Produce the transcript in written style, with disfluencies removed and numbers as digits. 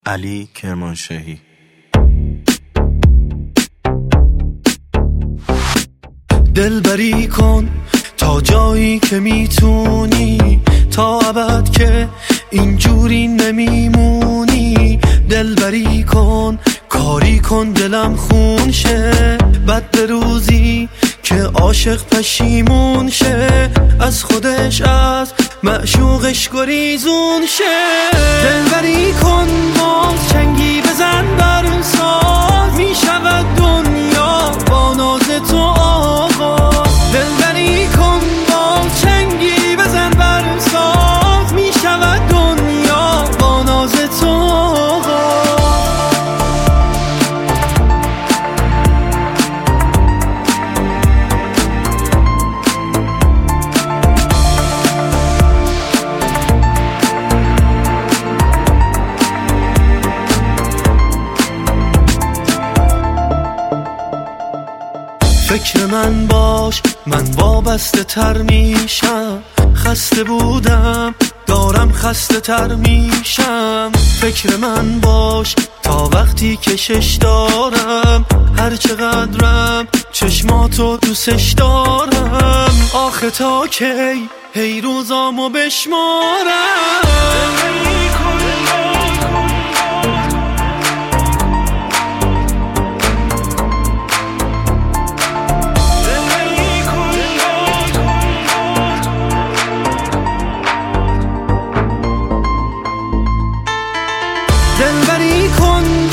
علی کرمانشاهی. دلبری کن تا جایی که میتونی، تا ابد که اینجوری نمیمونی. دلبری کن، کاری کن دلم خون شه، بد به روزی که عاشق پشیمون شه، از خودش از معشوقش گریزون شه. دلبری کن باز چنگی بزن بر ساز، میشود دنیا با ناز تو آغاز. دلبری کن باز چنگی بزن بر ساز، میشود دنیا با ناز تو آغاز. فکر من باش، من وابسته تر میشم، خسته بودم دارم خسته تر میشم. فکر من باش تا وقتی کشش دارم، هر چقدرم چشماتو دوستش دارم. آخه تا کی هی روزامو بشمارم. دلبری کن